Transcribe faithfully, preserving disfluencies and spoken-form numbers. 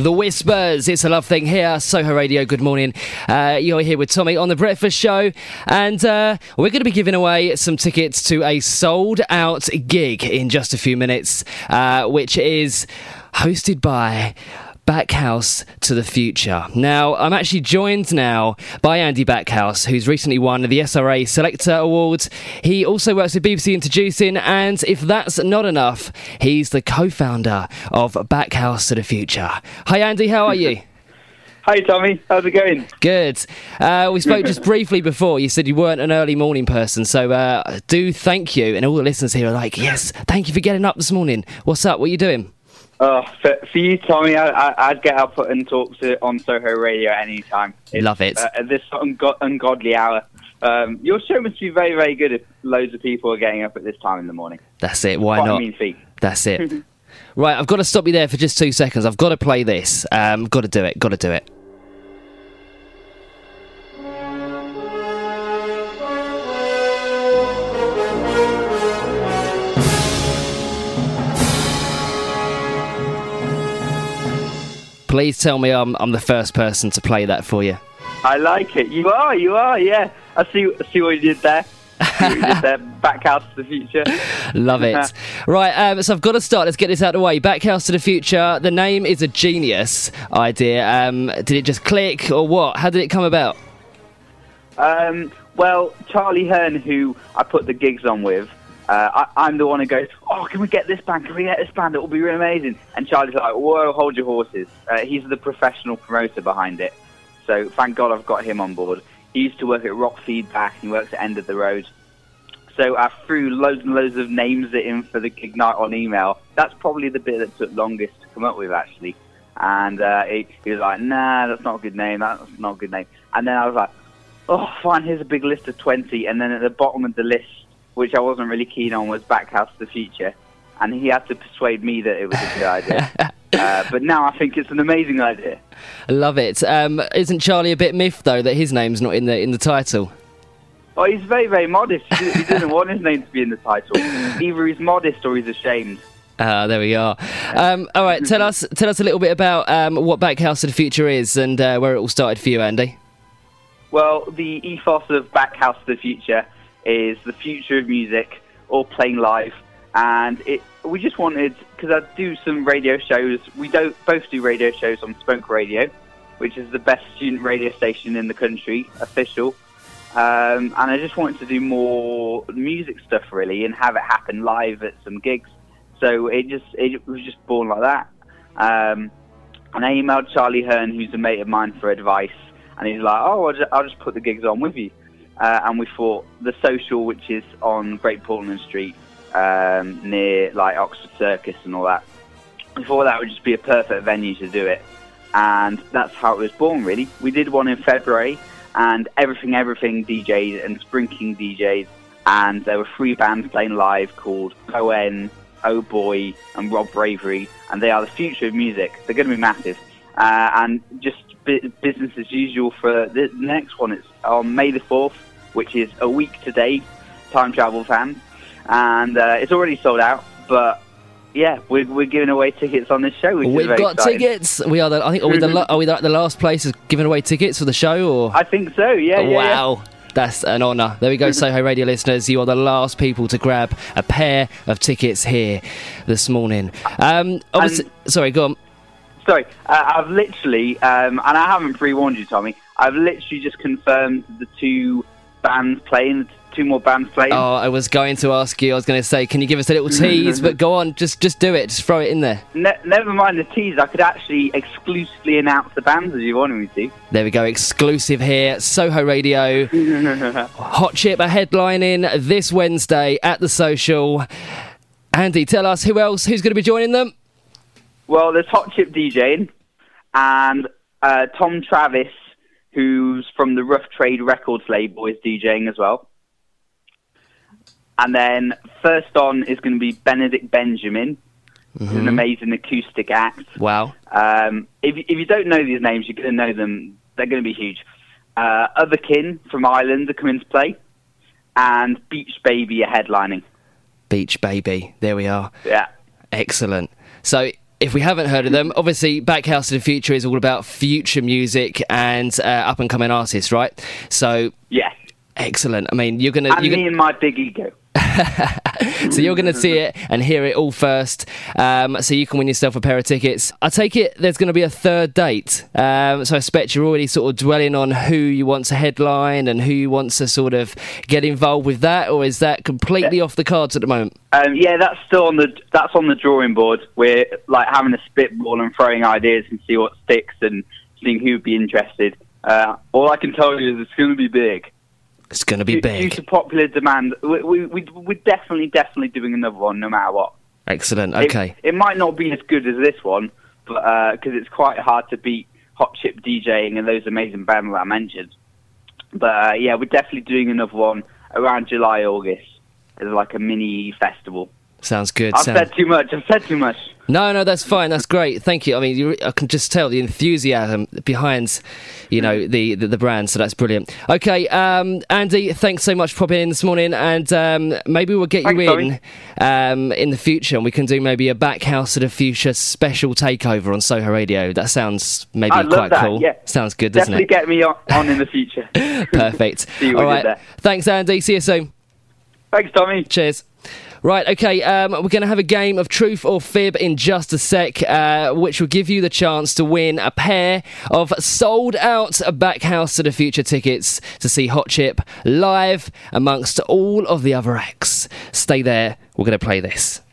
The Whispers, It's a Love Thing here, Soho Radio, good morning. Uh, you're here with Tommy on The Breakfast Show, and uh, we're going to be giving away some tickets to a sold-out gig in just a few minutes, uh, which is hosted by Backhouse to the Future. Now, I'm actually joined now by Andy Backhouse, who's recently won the S R A Selector Award. He also works with B B C Introducing, and if that's not enough, he's the co-founder of Backhouse to the Future. Hi, Andy, how are you? Hi, Tommy. How's it going? Good. Uh, we spoke just briefly before. You said you weren't an early morning person, so uh, do thank you. And all the listeners here are like, yes, thank you for getting up this morning. What's up? What are you doing? Oh, for, for you, Tommy, I, I, I'd get up and talk to on Soho Radio any time. Love it. Uh, at this ungo- ungodly hour. Um, your show must be very, very good if loads of people are getting up at this time in the morning. That's it. Why Quite not? a mean feat. That's it. Right, I've got to stop you there for just two seconds. I've got to play this. Um, got to do it. Got to do it. Please tell me I'm I'm the first person to play that for you. I like it. You are, you are, yeah. I see, I see what you did there. See what you did there. Backhouse to the Future. Love it. Right, um, so I've got to start. Let's get this out of the way. Backhouse to the Future. The name is a genius idea. Um, did it just click or what? How did it come about? Um, well, Charlie Hearn, who I put the gigs on with, Uh, I, I'm the one who goes, oh, can we get this band? Can we get this band? It will be really amazing. And Charlie's like, whoa, hold your horses. Uh, he's the professional promoter behind it. So thank God I've got him on board. He used to work at Rock Feedback. He works at End of the Road. So I threw loads and loads of names at him for the gig night on email. That's probably the bit that took longest to come up with, actually. And uh, he, he was like, nah, that's not a good name. That's not a good name. And then I was like, oh, fine, here's a big list of twenty. And then at the bottom of the list, which I wasn't really keen on, was Backhouse to the Future. And he had to persuade me that it was a good idea. uh, but now I think it's an amazing idea. I love it. Um, isn't Charlie a bit miffed, though, that his name's not in the in the title? Oh, he's very, very modest. He, he doesn't want his name to be in the title. Either he's modest or he's ashamed. Ah, there we are. Um, all right, tell us tell us a little bit about um, what Backhouse to the Future is and uh, where it all started for you, Andy. Well, the ethos of Backhouse to the Future is the future of music, all playing live, and it. We just wanted, because I do some radio shows. We don't both do radio shows on Spoke Radio, which is the best student radio station in the country, official. Um, and I just wanted to do more music stuff really, and have it happen live at some gigs. So it just it was just born like that. Um, and I emailed Charlie Hearn, who's a mate of mine, for advice, and he's like, "Oh, I'll just, I'll just put the gigs on with you." Uh, and we thought the Social, which is on Great Portland Street, um, near like Oxford Circus and all that, we thought that would just be a perfect venue to do it. And that's how it was born, really. We did one in February, and Everything Everything D Js and Spring King D Js, and there were three bands playing live called Owen, Oh Boy, and Rob Bravery, and they are the future of music. They're going to be massive. Uh, and just bu- business as usual for the next one. It's on May the fourth, which is a week today, time travel fans, and uh, it's already sold out. But yeah, we're we're giving away tickets on this show. Which We've is very got exciting. tickets. We are the. I think are we the la- are we the, the last places giving away tickets for the show? Or I think so. Yeah. oh, yeah wow. Yeah. That's an honour. There we go, Soho Radio listeners. You are the last people to grab a pair of tickets here this morning. Um, obviously, And- sorry, go on. Sorry, uh, I've literally, um, and I haven't pre-warned you, Tommy. I've literally just confirmed the two bands playing, the two more bands playing. Oh, I was going to ask you. I was going to say, can you give us a little tease? But go on, just just do it. Just throw it in there. Ne- never mind the tease. I could actually exclusively announce the bands as you wanted me to. There we go, exclusive here, Soho Radio. Hot Chip are headlining this Wednesday at the Social. Andy, tell us who else, who's going to be joining them? Well, there's Hot Chip DJing, and uh, Tom Travis, who's from the Rough Trade Records label, is DJing as well. And then first on is going to be Benedict Benjamin, who's Mm-hmm. an amazing acoustic act. Wow. Um, if, if you don't know these names, you're going to know them. They're going to be huge. Uh, Otherkin from Ireland are coming to play, and Beach Baby are headlining. Beach Baby, there we are. Yeah. Excellent. So if we haven't heard of them, obviously Backhouse to the Future is all about future music and uh, up and coming artists, right? So Yes. excellent. I mean, you're gonna And you're me gonna, and my big ego. so you're going to see it and hear it all first, um, so you can win yourself a pair of tickets. I take it there's going to be a third date, um, so I expect you're already sort of dwelling on who you want to headline and who you want to sort of get involved with that, or is that completely Yeah. off the cards at the moment? Um, yeah, that's still on the that's on the drawing board. We're like having a spitball and throwing ideas and see what sticks and seeing who'd be interested. Uh, all I can tell you is it's going to be big. It's going to be Due, big. due to popular demand, we, we, we, we're definitely, definitely doing another one, no matter what. Excellent, okay. It, it might not be as good as this one, but because uh, it's quite hard to beat Hot Chip DJing and those amazing bands that I mentioned. But uh, yeah, we're definitely doing another one around July, August. It's like a mini festival. Sounds good. I've Sound- said too much. I've said too much. No, no, that's fine. That's great. Thank you. I mean, you, I can just tell the enthusiasm behind, you know, the, the, the brand. So that's brilliant. Okay, um, Andy, thanks so much for popping in this morning, and um, maybe we'll get Thanks, you in um, in the future, and we can do maybe a Backhouse to the Future special takeover on Soho Radio. That sounds maybe I love quite that, cool. yeah. Sounds good, doesn't Definitely it? get me on, on in the future. Perfect. See you All when right. you're there. Thanks, Andy. See you soon. Thanks, Tommy. Cheers. Right, okay, um, we're going to have a game of Truth or Fib in just a sec, uh, which will give you the chance to win a pair of sold-out Backhouse to the Future tickets to see Hot Chip live amongst all of the other acts. Stay there, we're going to play this.